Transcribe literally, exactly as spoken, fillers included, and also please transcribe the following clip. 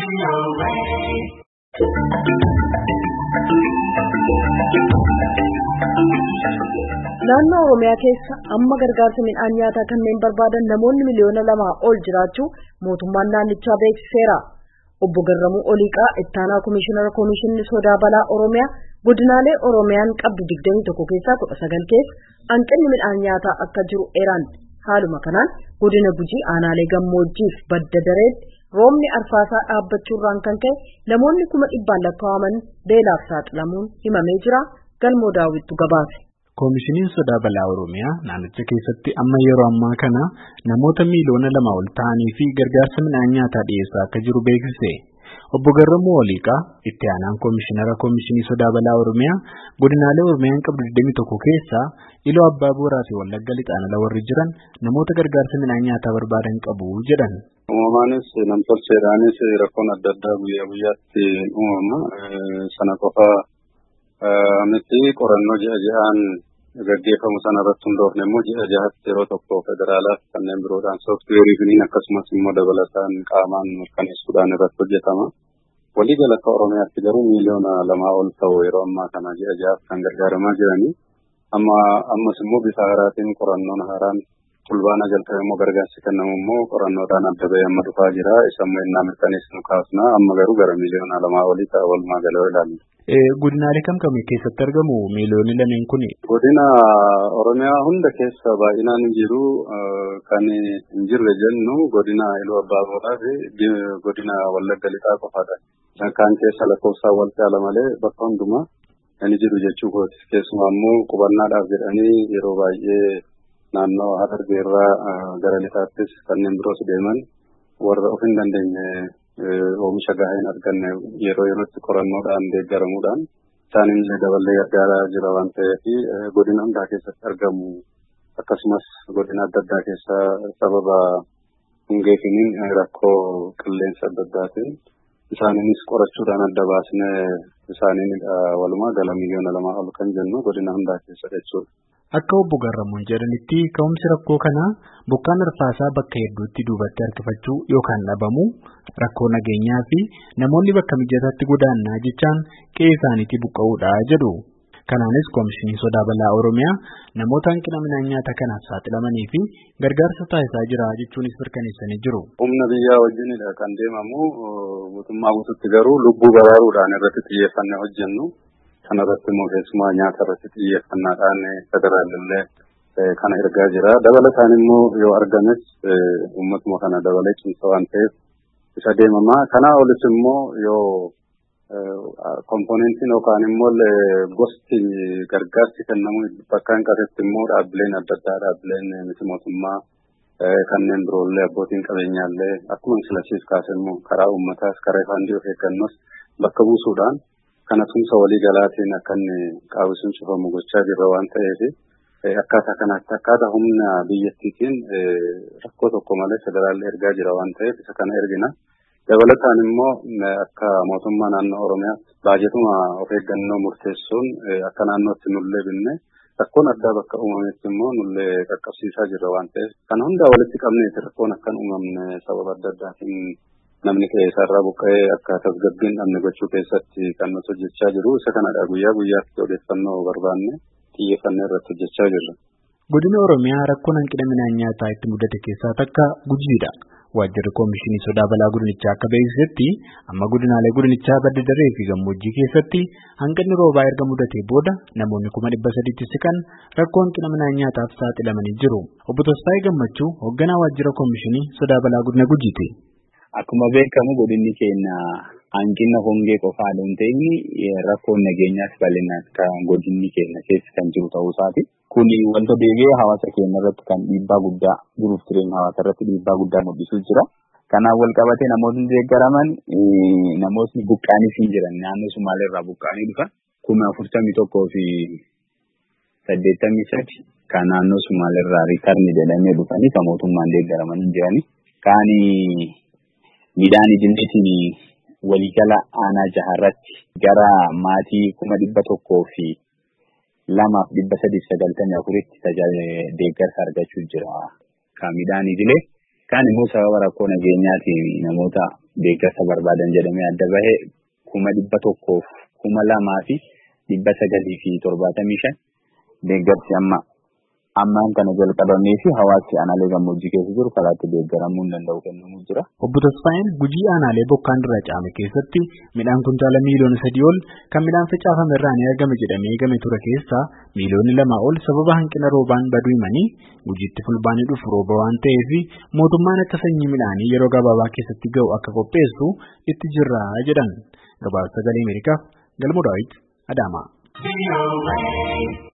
Naannoo Oromiyaa keessa amma gargaarsa midhaan nyaataa kanneen barbaadan namoonni miliyoona lamaa ol jiraachuu mootummaan naannichaa beeksiseera. Obbo Garramuu Oliiqaa ittaanaa komishinara komishinni sodaa balaa Oromiyaa godinaalee Oromiyaan qabdu digdamii tokko keessaa kudha sagal keessa hanqinni midhaan nyaataa akka jiru eeran. Haaluma kanaan godina Gujii aanaalee gammoojjiif badda dareetti roobni arfaasaa dhaabbachuurraan kan ka'e namoonni kuma dhibbaan lakkaa'aman beelaaf saaxilamuun himamee jira. Galmoo daawwittu gabaase. Koomishiniin sodaa balaa Oromiyaa naannicha keessatti amma yeroo ammaa kana namoota miiliyoona lama ol ta'anii fi gargaarsa midhaan nyaataa dhiyeessaa akka jiru beeksise. Obbo Garramuu Oliiqaa itti aanaan koomishinara koomishinii sodaa balaa Oromiyaa godinaalee Oromiyaan qabdu digdamii tokko keessaa Iloo Abbaa Booraa fi Wallagga Lixaan ala warri jiran namoota gargaarsa midhaan nyaataa barbaadan qabu jedhan. Uumamaanis namtolcheedhaanis rakkoon adda addaa guyyaa guyyaatti uumama. Sana qofaa miti qorannoo ji'a ji'aan gaggeeffamu sana irratti hundoofne immoo ji'a jahatti yeroo tokko federaalaaf kanneen biroodhaan sooftiweerii fi akkasumas immoo dabalataan qaamaan mirkaneessuudhaan irratti hojjetama. Waliigala akka Oromiyaatti garuu miiliyoona lamaa ol ta'u yeroo ammaa kana ji'a jahaaf kan gargaaramaa jiranii. Amma ammas immoo bifa haaraatiin qorannoon haaraan fulbaana jalqabe immoo gargaarsi kennamu immoo qorannoodhaan adda bahee amma dhufaa jira. Isa immoo innaa mirkaneessinu kaasna amma garuu gara miiliyoona lamaa olii ta'a walumaa galoo ilaalla. Godinaalee kam kam keessatti argamu miiliyoonni lameen kuni? Godina Oromiyaa hunda keessa baay'inaan jiru kan hin jirre jennu godina Iluu Abbaa Booraa fi godina Wallagga Lixaa qofaadha. Kan keessa lakkoofsaan wal caala malee bakka hundumaa kan jiru jechuu kooti. Keessumaa immoo qubannaadhaaf jedhanii yeroo baay'ee naannoo Harargee irraa gara Lixaattis kanneen biroos deeman warra of hin dandeenye oomisha gahaa hin arganne yeroo yerootti qorannoodhaan deeggaramuudhaan isaanillee daballee gargaaraa jira waan ta'eef godina hundaa keessatti argamu akkasumas godina adda addaa keessa sababa hongeetiin rakkoo qilleensa adda addaatiin isaaniinis qorachuudhaan adda baasne isaaniin walumaa gala miiliyoona lamaa ol kan jennu godina hundaa keessa jechuudha. Akka obbo Garramuun jedhanitti ka'umsi rakkoo kanaa bokkaan arfaasaa bakka hedduutti duubatti harkifachuu yookaan dhabamu rakkoo nageenyaa fi namoonni bakka mijataatti godaannaa jechaan qe'ee isaaniitti buqqa'uudha jedhu. Kanaanis koomishinii sodaa balaa Oromiyaa namoota hanqina midhaan nyaataa kanaaf saaxilamanii fi gargaarsa taasisaa jira jechuunis mirkaneessanii jiru. Humna biyyaa wajjinidha kan deemamu guutummaa guututti garuu lubbuu baraaruudhaan irratti xiyyeeffannee hojjennu. Kana irratti immoo keessumaa nyaata irratti xiyyeeffannaadhaan federaalillee kana ergaa jira. Dabalataan immoo yoo argames uummatuma kana dabalee cimsa waan ta'eef isa deemamaa. Kanaa olis immoo yoo komponentiin yookaan immoo gosti gargaarsi kennamu bakka hin qabetti immoo dhaabbileen adda addaa dhaabbileen miti mootummaa kanneen biroollee abbootiin qabeenyaallee akkuma silasiif kaase immoo karaa uummataas karaa faandii of eeggannoos bakka buusuudhaan kana tumsa walii galaatiin akka inni qaawwisuun cufamu gochaa jirra waan ta'eef akkaataa kanaatti akkaataa humna biyyattiitiin rakkoo tokko malee federaalli ergaa jira waan ta'eef isa kana ergina. Dabalataan immoo akka mootummaa naannoo Oromiyaatti baajetuma of eeggannoo murteessuun akka naannootti nullee binne rakkoon addaa bakka uumametti immoo nullee qaqqabsiisaa jirra waan ta'eef kana hundaa walitti qabneeti rakkoon akkan uumamne sababa adda addaatiin namni keessarraa buqqa'ee akka tasgabbiin dhabne gochuu keessatti kan nuti hojjechaa jiru isa kanadha guyyaa guyyaatti odeeffannoo barbaanne xiyyeeffannee irratti hojjechaa jirra. Godina Oromiyaa rakkoon hanqina midhaan nyaataa itti mudate keessaa takka Gujiidha. Waajjirri koomishinii sodaa balaa godinichaa akka beeksisetti amma godinaalee godinichaa badda daree fi gammoojjii keessatti hanqinni roobaa erga mudatee booda namoonni kuma dhibba sadiitti siqan rakkoo hanqina midhaan nyaataaf saaxilamanii jiru. Obbo Tasfaayee Gammachuu hoogganaa waajjira koomishinii sodaa balaa godina Gujiiti. Akkuma beekamu godinni keenya hanqina hongee qofaa hin ta'in rakkoon nageenyaas bal'inaan kan godinni keenya keessa kan jiru ta'uu isaati. Kun wanta deebi'ee hawaasa keenya irratti kan dhiibbaa guddaa jiruuf jireenya hawaasa irratti dhiibbaa guddaa mul'isuu jira. Kanaan wal qabatee namootni deeggaraman namootni buqqaanis hin jiran naannoo Sumaalee irraa buqqaanii dhufan kuma afurtamii tokkoo fi saddeettamii sadi kan naannoo Sumaalee irraa riikarni jedhamee dhufanii kan mootummaan deeggaraman hin jirani. Kan midhaan idileetiin waliigala aanaa jaharratti gara maatii kuma dhibba tokkoo fi lamaaf dhibba sadiif sagaltamii afuritti tajaajila deeggarsa argachuu jira. Kan midhaan idilee kan immoo sababa rakkoo nageenyaatiin namoota deeggarsa barbaadan jedhamee adda bahe kuma dhibba tokkoof kuma lamaa fi dhibba sagalii fi torbaatamii shan deeggarsi amma ammaan kana jalqabamee fi hawaasni aanaalee gammoojjii keessa jiru karaatti deeggaramuu hin danda'u kennamuu jira. Obbo Tasfaayeen Gujii aanaalee bokkaan irra caame keessatti midhaan kuntaala miiliyoona sadii ol kan midhaan facaafame irraa ni argame jedhamee eegame ture keessaa miiliyoonni lama ol sababa hanqina roobaan baduu himanii Gujiitti fulbaanii dhufu rooba waan ta'eef mootummaan akka sanyii midhaanii yeroo gabaabaa keessatti ga'u akka qopheessu itti jirra jedhan. Gabaasa Sagalee Ameerikaaf Galmoo Daawit Adaamaa.